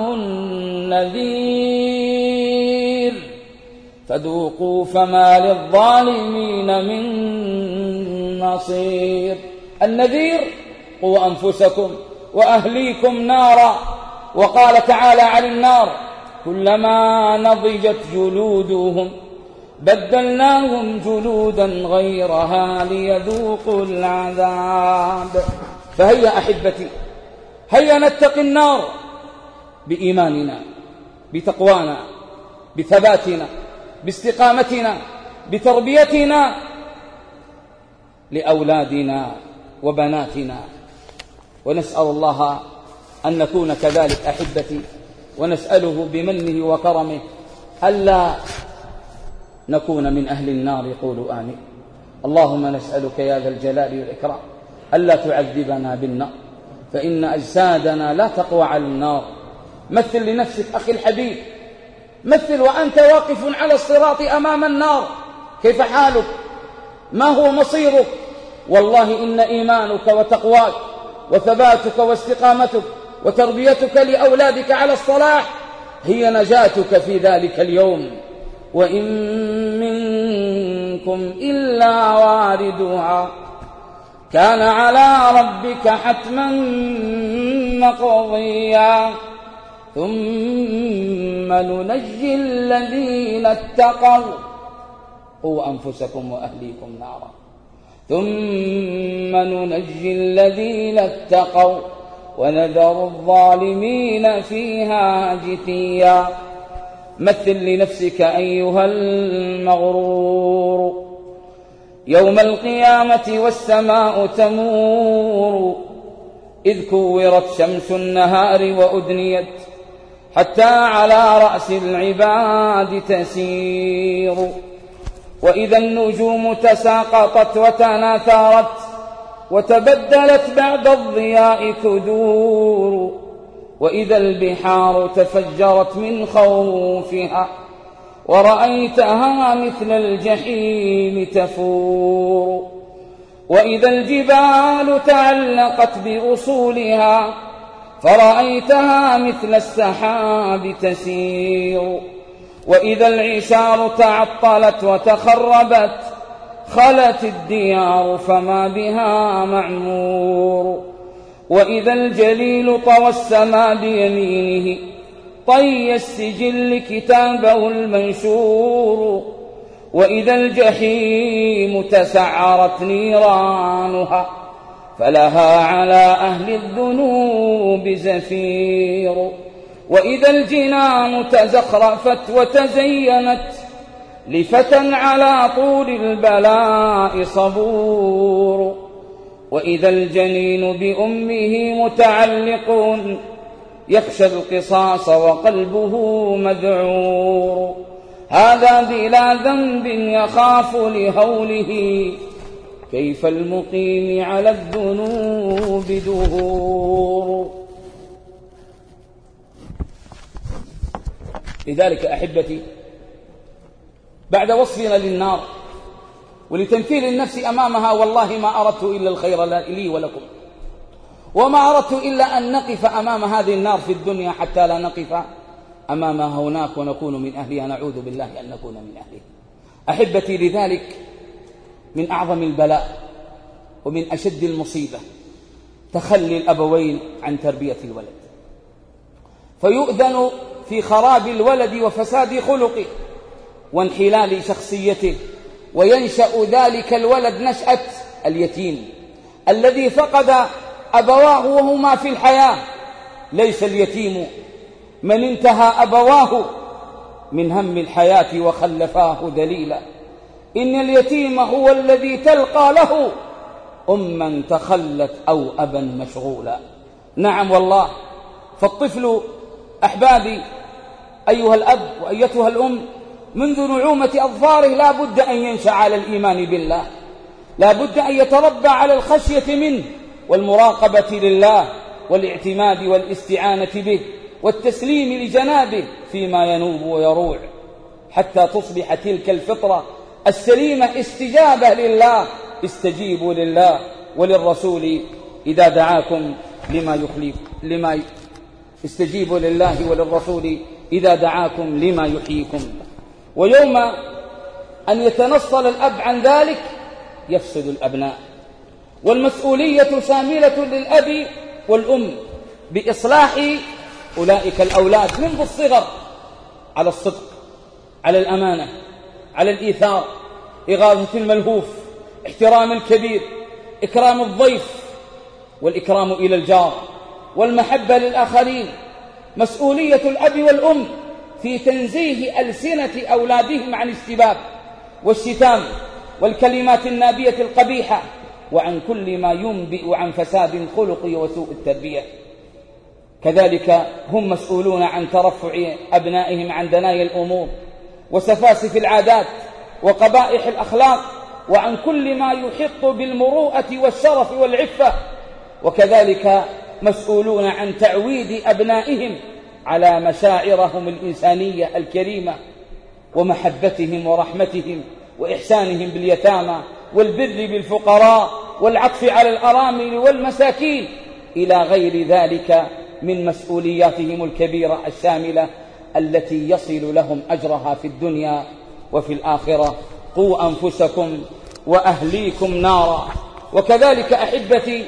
النذير فذوقوا فما للظالمين من نصير. النذير قوا أنفسكم وأهليكم نارا. وقال تعالى عن النار كلما نضجت جلودهم بدلناهم جلودا غيرها ليذوقوا العذاب. فهيا أحبتي هيا نتقي النار بإيماننا بتقوانا بثباتنا باستقامتنا بتربيتنا لأولادنا وبناتنا، ونسأل الله أن نكون كذلك أحبتي، ونسأله بمنه وكرمه ألا نكون من أهل النار. قولوا آمين. اللهم نسألك يا ذا الجلال والإكرام ألا تعذبنا بالنار فإن أجسادنا لا تقوى على النار. مثل لنفسك أخي الحبيب، مثل وأنت واقف على الصراط أمام النار، كيف حالك؟ ما هو مصيرك؟ والله إن إيمانك وتقواك وثباتك واستقامتك وتربيتك لأولادك على الصلاح هي نجاتك في ذلك اليوم. وإن منكم إلا واردها كان على ربك حتما مقضيا ثم ننجي الذين اتقوا قوا أنفسكم وأهليكم نارا ثم ننجي الذين اتقوا ونذر الظالمين فيها جثيا. مثل لنفسك أيها المغرور يوم القيامة والسماء تمور إذ كورت شمس النهار وأدنيت حتى على رأس العباد تسير وإذا النجوم تساقطت وتناثرت وتبدلت بعد الضياء كدور وإذا البحار تفجرت من خوفها ورأيتها مثل الجحيم تفور وإذا الجبال تعلقت بأصولها فرأيتها مثل السحاب تسير وإذا العشار تعطلت وتخربت خلت الديار فما بها معمور وإذا الجليل طوى السماء بيمينه طي السجل كتابه المنشور وإذا الجحيم تسعرت نيرانها فلها على أهل الذنوب زفير وإذا الجنان تزخرفت وتزينت لفتى على طول البلاء صبور وإذا الجنين بأمه متعلق يخشى القصاص وقلبه مذعور هذا بلا ذنب يخاف لهوله كيف المقيم على الذنوب دهور. لذلك أحبتي بعد وصفنا للنار ولتمثيل النفس أمامها والله ما أردت إلا الخير لي ولكم وما أردت إلا أن نقف أمام هذه النار في الدنيا حتى لا نقف أمامها هناك ونكون من أهلها. نعوذ بالله أن نكون من أهلها. أحبتي لذلك من أعظم البلاء ومن أشد المصيبة تخلي الأبوين عن تربية الولد فيؤذن في خراب الولد وفساد خلقه وانحلال شخصيته وينشأ ذلك الولد نشأة اليتيم الذي فقد أبواه وهما في الحياة. ليس اليتيم من انتهى أبواه من هم الحياة وخلفاه دليلا، إن اليتيم هو الذي تلقى له أما تخلت أو أبا مشغولا. نعم والله، فالطفل أحبابي أيها الأب وأيتها الأم منذ نعومة أظفاره لا بد أن ينشأ على الإيمان بالله، لا بد أن يتربى على الخشية منه والمراقبة لله والاعتماد والاستعانة به والتسليم لجنابه فيما ينوب ويروع، حتى تصبح تلك الفطرة السليمة استجابة لله. استجيبوا لله وللرسول إذا دعاكم لما يخليك لما استجيبوا لله وللرسول إذا دعاكم لما يحييكم. ويوم أن يتنصل الأب عن ذلك يفسد الأبناء، والمسؤولية شاملة للأب والأم بإصلاح أولئك الأولاد منذ الصغر على الصدق، على الأمانة، على الإيثار، إغاثة الملهوف، احترام الكبير، إكرام الضيف، والإكرام إلى الجار، والمحبة للآخرين. مسؤولية الأب والأم في تنزيه ألسنة أولادهم عن السباب والشتام والكلمات النابية القبيحة، وعن كل ما ينبئ عن فساد الخلق وسوء التربية. كذلك هم مسؤولون عن ترفع أبنائهم عن دنايا الأمور وسفاسف العادات وقبائح الأخلاق، وعن كل ما يحط بالمروءة والشرف والعفة. وكذلك مسؤولون عن تعويد أبنائهم على مشاعرهم الإنسانية الكريمة ومحبتهم ورحمتهم وإحسانهم باليتامى والبر بالفقراء والعطف على الأرامل والمساكين إلى غير ذلك من مسؤولياتهم الكبيرة الشاملة التي يصل لهم أجرها في الدنيا وفي الآخرة. قوا أنفسكم وأهليكم نارا. وكذلك أحبتي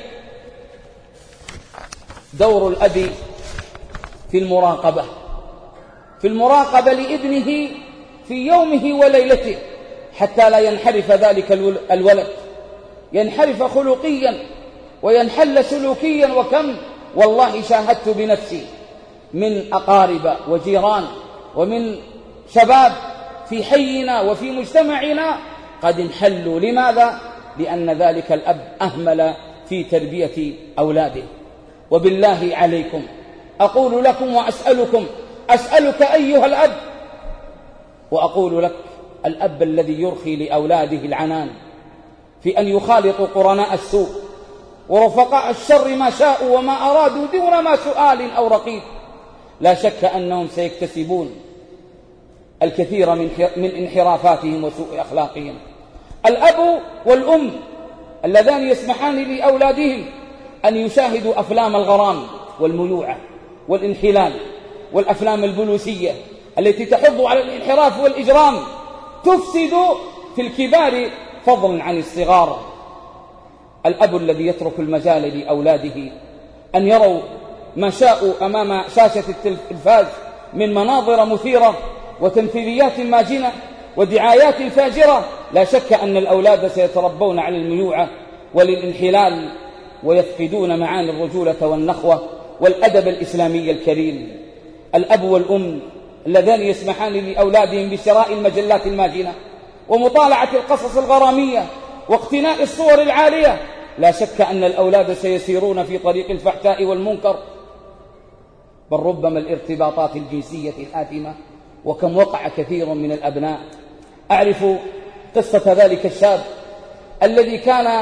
دور الأب في المراقبة في المراقبة لابنه في يومه وليلته حتى لا ينحرف ذلك الولد، ينحرف خلقيا وينحل سلوكيا. وكم والله شاهدت بنفسي من أقارب وجيران ومن شباب في حينا وفي مجتمعنا قد انحلوا. لماذا؟ لأن ذلك الأب أهمل في تربية أولاده. وبالله عليكم أقول لكم وأسألكم، أسألك أيها الأب وأقول لك الأب الذي يرخي لأولاده العنان في أن يخالطوا قرناء السوء ورفقاء الشر ما شاءوا وما أرادوا دون ما سؤال أو رقيب، لا شك أنهم سيكتسبون الكثير من انحرافاتهم وسوء أخلاقهم. الأب والأم اللذان يسمحان لأولادهم أن يشاهدوا أفلام الغرام والميوعة والانحلال والأفلام البوليسية التي تحض على الانحراف والإجرام تفسد في الكبار فضلا عن الصغار. الأب الذي يترك المجال لأولاده أن يروا ما شاءوا أمام شاشة التلفاز من مناظر مثيرة وتمثيليات ماجنة ودعايات فاجرة، لا شك أن الأولاد سيتربون على الميوعة وللانحلال ويفقدون معاني الرجولة والنخوة والأدب الإسلامي الكريم. الأب والأم اللذان يسمحان لأولادهم بشراء المجلات الماجنة ومطالعة القصص الغرامية واقتناء الصور العالية، لا شك أن الأولاد سيسيرون في طريق الفحشاء والمنكر، بل ربما الارتباطات الجنسية الآثمة. وكم وقع كثير من الأبناء. أعرف قصة ذلك الشاب الذي كان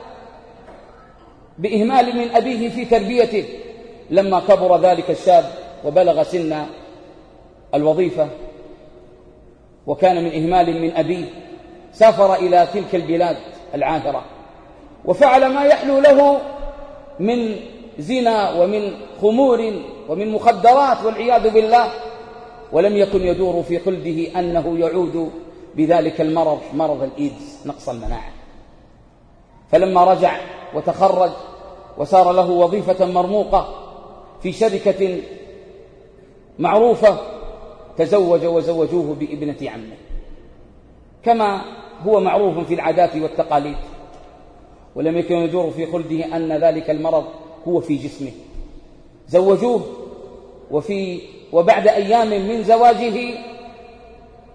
بإهمال من أبيه في تربيته. لما كبر ذلك الشاب وبلغ سن الوظيفة وكان من إهمال من أبيه، سافر إلى تلك البلاد العاهرة وفعل ما يحلو له من زنا ومن خمور ومن مخدرات والعياذ بالله، ولم يكن يدور في خلده أنه يعود بذلك المرض، مرض الإيدز، نقص المناعة. فلما رجع وتخرج وصار له وظيفة مرموقة في شركة معروفة، تزوج وزوجوه بابنة عمه كما هو معروف في العادات والتقاليد، ولم يكن يدور في خلده أن ذلك المرض هو في جسمه. زوجوه وفي وبعد أيام من زواجه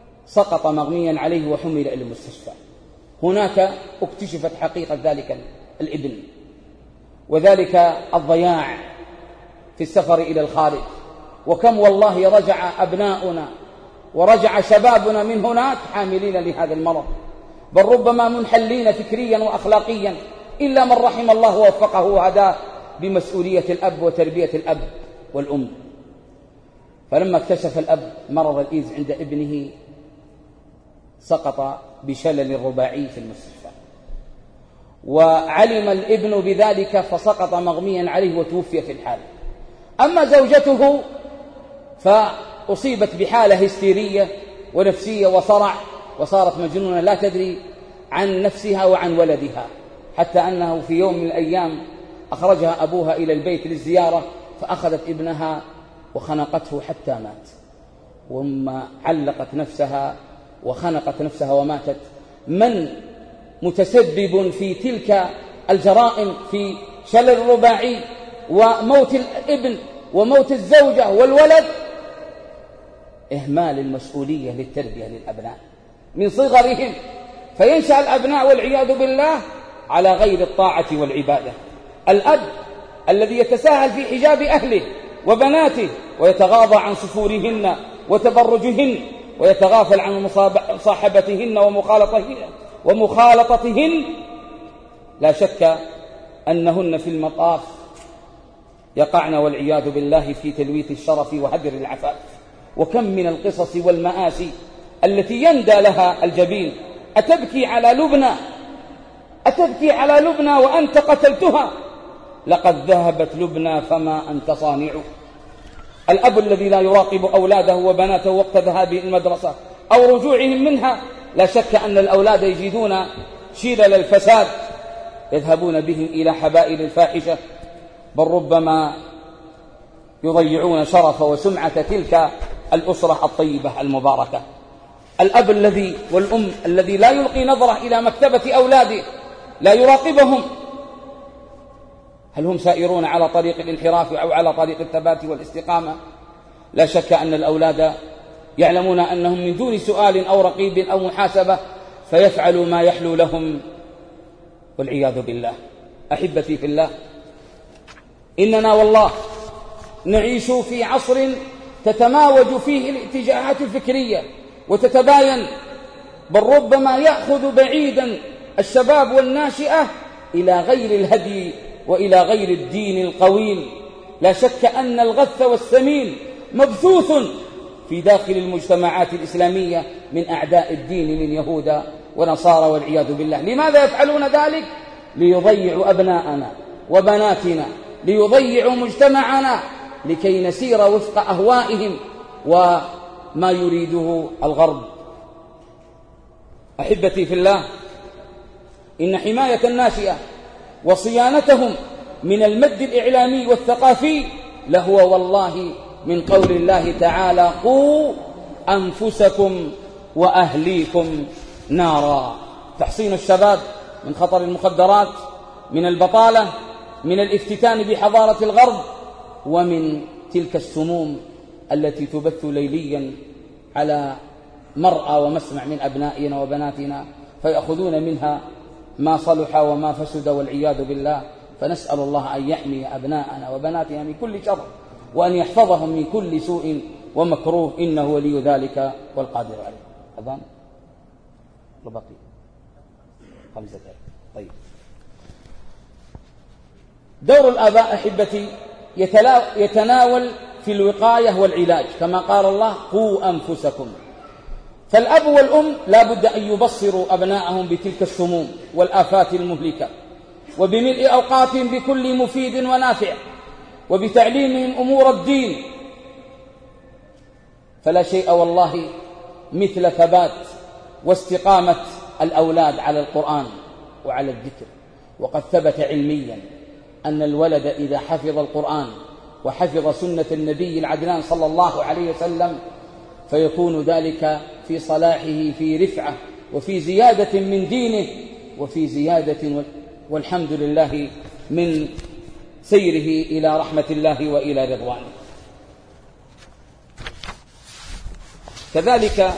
سقط مغميا عليه وحمل إلى المستشفى. هناك اكتشفت حقيقة ذلك الابن، وذلك الضياع في السفر إلى الخارج. وكم والله رجع أبناؤنا ورجع شبابنا من هناك حاملين لهذا المرض، بل ربما منحلين فكريا وأخلاقيا، إلا من رحم الله ووفقه وهداه بمسؤولية الأب وتربية الأب والأم. فلما اكتشف الأب مرض الإيدز عند ابنه سقط بشلل رباعي في المستشفى، وعلم الابن بذلك فسقط مغميا عليه وتوفي في الحال. أما زوجته فأصيبت بحالة هستيرية ونفسية وصرع، وصارت مجنونة لا تدري عن نفسها وعن ولدها، حتى أنه في يوم من الأيام أخرجها أبوها إلى البيت للزيارة، فأخذت ابنها وخنقته حتى مات، ثم علقت نفسها وخنقت نفسها وماتت. من متسبب في تلك الجرائم، في شلل الرباعي وموت الابن وموت الزوجة والولد؟ إهمال المسؤولية للتربية للأبناء من صغرهم، فينشأ الأبناء والعياذ بالله على غير الطاعة والعبادة. الأب الذي يتساهل في حجاب أهله وبناته ويتغاضى عن صفورهن وتبرجهن ويتغافل عن مصاحبتهن ومخالطتهن ومخالطتهن لا شك أنهن في المطاف يقعن والعياذ بالله في تلويث الشرف وهدر العفاف. وكم من القصص والمآسي التي يندى لها الجبين: أتبكي على لبنى، أتبكي على لبنى وأنت قتلتها، لقد ذهبت لبنى فما أنت صانع. الأب الذي لا يراقب أولاده وبناته وقت ذهاب المدرسة أو رجوعهم منها، لا شك أن الأولاد يجدون شلل الفساد يذهبون بهم إلى حبائل الفاحشة، بل ربما يضيعون شرف وسمعة تلك الأسرة الطيبة المباركة. الأب الذي والأم الذي لا يلقي نظرة إلى مكتبة أولاده، لا يراقبهم، هل هم سائرون على طريق الانحراف أو على طريق الثبات والاستقامة؟ لا شك أن الأولاد يعلمون أنهم من دون سؤال أو رقيب أو محاسبة فيفعلوا ما يحلو لهم والعياذ بالله. أحبتي في الله، إننا والله نعيش في عصر تتماوج فيه الاتجاهات الفكرية وتتباين، بل ربما يأخذ بعيدا الشباب والناشئة إلى غير الهدي وإلى غير الدين القويم. لا شك أن الغث والسمين مبثوث في داخل المجتمعات الإسلامية من أعداء الدين من يهود ونصارى والعياذ بالله. لماذا يفعلون ذلك؟ ليضيعوا أبناءنا وبناتنا، ليضيعوا مجتمعنا، لكي نسير وفق أهوائهم وما يريده الغرب. أحبتي في الله، إن حماية الناشئة وصيانتهم من المد الإعلامي والثقافي لهو والله من قول الله تعالى: قوا أنفسكم وأهليكم نارا. تحصين الشباب من خطر المخدرات، من البطالة، من الافتتان بحضارة الغرب، ومن تلك السموم التي تبث ليليا على مرأى ومسمع من أبنائنا وبناتنا، فيأخذون منها ما صلح وما فسد والعياذ بالله. فنسأل الله أن يحمي أبناءنا وبناتنا من كل شر، وأن يحفظهم من كل سوء ومكروه، إنه ولي ذلك والقادر عليه. أذان ربقي خمسة دقائق. طيب، دور الآباء أحبتي يتناول في الوقاية والعلاج، كما قال الله: قوا أنفسكم. فالأب والأم لا بد أن يبصروا أبناءهم بتلك السموم والآفات المهلكة، وبملء أوقاتهم بكل مفيد ونافع، وبتعليمهم أمور الدين. فلا شيء والله مثل ثبات واستقامة الأولاد على القرآن وعلى الذكر. وقد ثبت علميا أن الولد إذا حفظ القرآن وحفظ سنة النبي العدنان صلى الله عليه وسلم فيكون ذلك في صلاحه في رفعة وفي زيادة من دينه وفي زيادة والحمد لله من سيره إلى رحمة الله وإلى رضوانه. كذلك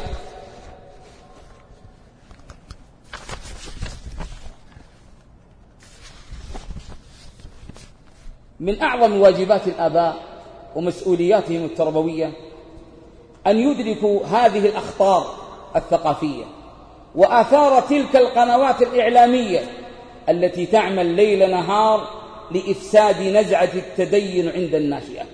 من أعظم واجبات الآباء ومسؤولياتهم التربوية أن يدركوا هذه الأخطار الثقافية وآثار تلك القنوات الإعلامية التي تعمل ليل نهار لإفساد نزعة التدين عند الناشئة،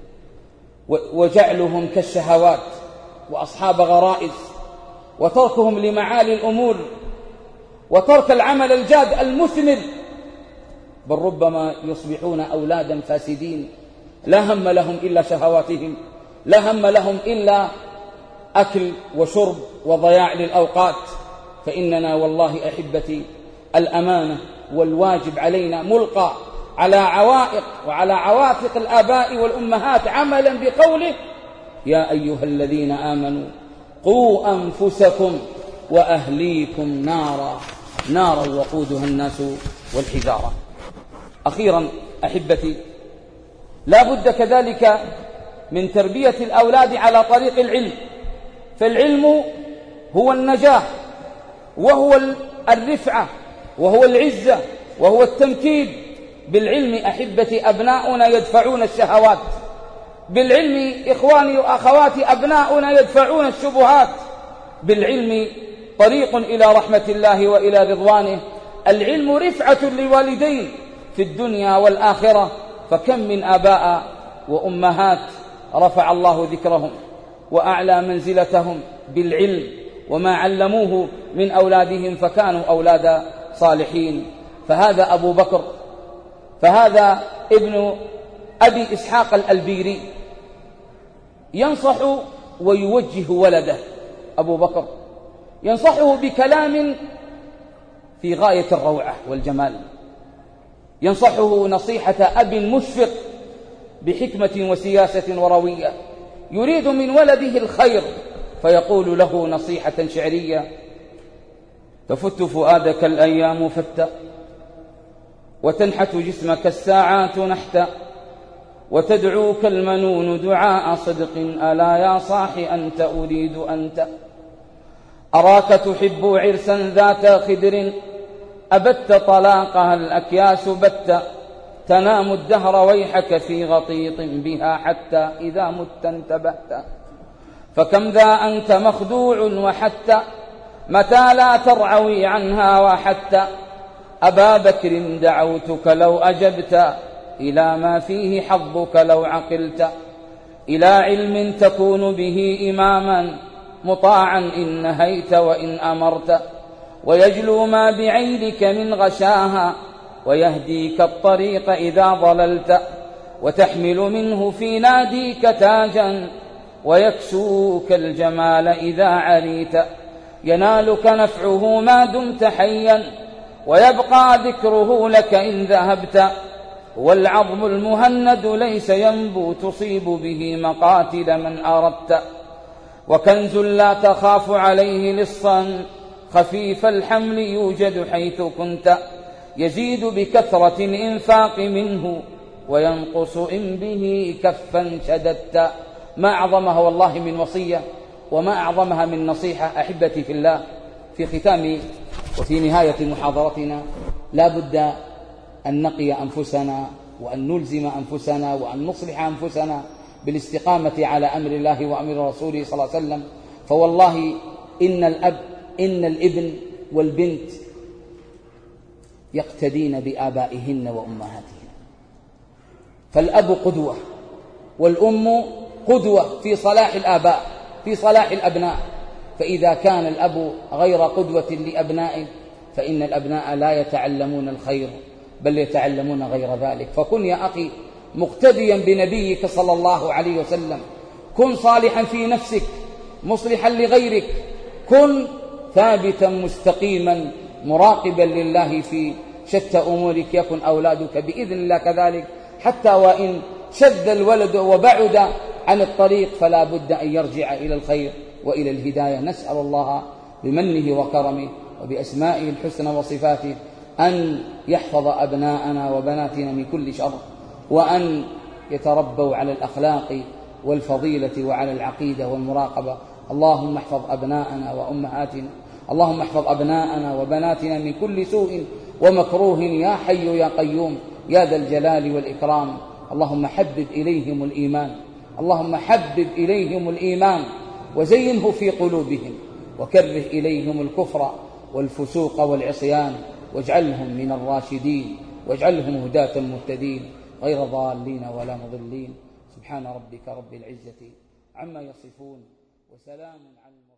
وجعلهم كالشهوات وأصحاب غرائز، وتركهم لمعالي الأمور، وترك العمل الجاد المثمر، بل ربما يصبحون أولادا فاسدين لا هم لهم إلا شهواتهم، لا هم لهم إلا أكل وشرب وضياع للأوقات. فإننا والله أحبتي الأمانة والواجب علينا ملقى على عوائق وعلى عواتق الآباء والأمهات عملا بقوله: يا أيها الذين آمنوا قوا أنفسكم وأهليكم نارا نارا وقودها الناس والحجارة. أخيرا أحبتي، لا بد كذلك من تربية الأولاد على طريق العلم، فالعلم هو النجاة وهو الرفعة وهو العزة وهو التمكين. بالعلم أحبتي أبناؤنا يدفعون الشهوات، بالعلم إخواني وأخواتي أبناؤنا يدفعون الشبهات، بالعلم طريق إلى رحمة الله وإلى رضوانه. العلم رفعة للوالدين في الدنيا والآخرة، فكم من آباء وأمهات رفع الله ذكرهم وأعلى منزلتهم بالعلم وما علموه من أولادهم، فكانوا أولاد صالحين. فهذا أبو بكر، فهذا ابن أبي إسحاق الألبيري ينصح ويوجه ولده. أبو بكر ينصحه بكلام في غاية الروعة والجمال، ينصحه نصيحة أب مشفق بحكمة وسياسة وروية، يريد من ولده الخير، فيقول له نصيحة شعرية: تفت فؤادك الأيام فتا، وتنحت جسمك الساعات نحتا، وتدعوك المنون دعاء صدق، ألا يا صاح أنت أريد أنت. أراك تحب عرسا ذات خدر، أبت طلاقها الأكياس بت، تنام الدهر ويحك في غطيط بها، حتى إذا مت انتبهت. فكم ذا أنت مخدوع وحتى، متى لا ترعوي عنها وحتى. أبا بكر دعوتك لو أجبت، إلى ما فيه حظك لو عقلت. إلى علم تكون به إماما، مطاعا إن نهيت وإن أمرت. ويجلو ما بعينك من غشاها، ويهديك الطريق إذا ضللت. وتحمل منه في ناديك تاجا، ويكسوك الجمال إذا عريت. ينالك نفعه ما دمت حيا، ويبقى ذكره لك إن ذهبت. والعظم المهند ليس ينبو، تصيب به مقاتل من أردت. وكنز لا تخاف عليه لصا، خفيف الحمل يوجد حيث كنت. يزيد بكثرة الإنفاق منه، وينقص إن به كفا شددت. ما أعظمها والله من وصية، وما أعظمها من نصيحة. أحبتي في الله، في ختام وفي نهاية محاضرتنا لا بد أن نقي أنفسنا، وأن نلزم أنفسنا، وأن نصلح أنفسنا بالاستقامة على أمر الله وأمر رسوله صلى الله عليه وسلم. فوالله إن الأب إن الابن والبنت يقتدين بآبائهن وأمهاتهن، فالأب قدوة والأم قدوة في صلاح الآباء، في صلاح الأبناء. فإذا كان الأب غير قدوة لأبنائه، فإن الأبناء لا يتعلمون الخير بل يتعلمون غير ذلك. فكن يا أخي مقتديا بنبيك صلى الله عليه وسلم، كن صالحا في نفسك مصلحا لغيرك، كن ثابتا مستقيما مراقبا لله في شتى أمورك، يكن أولادك بإذن الله كذلك. حتى وإن شد الولد وبعد عن الطريق، فلا بد أن يرجع إلى الخير وإلى الهداية. نسأل الله بمنه وكرمه وبأسمائه الحسنى وصفاته أن يحفظ أبناءنا وبناتنا من كل شر، وأن يتربوا على الأخلاق والفضيلة وعلى العقيدة والمراقبة. اللهم احفظ أبناءنا وأمهاتنا، اللهم احفظ أبناءنا وبناتنا من كل سوء ومكروه يا حي يا قيوم يا ذا الجلال والإكرام. اللهم حبب إليهم الإيمان اللهم حبب إليهم الإيمان وزينه في قلوبهم، وكره إليهم الكفر والفسوق والعصيان، واجعلهم من الراشدين، واجعلهم هداة مهتدين غير ضالين ولا مضلين. سبحان ربك رب العزة عما يصفون، وسلام على المرسلين.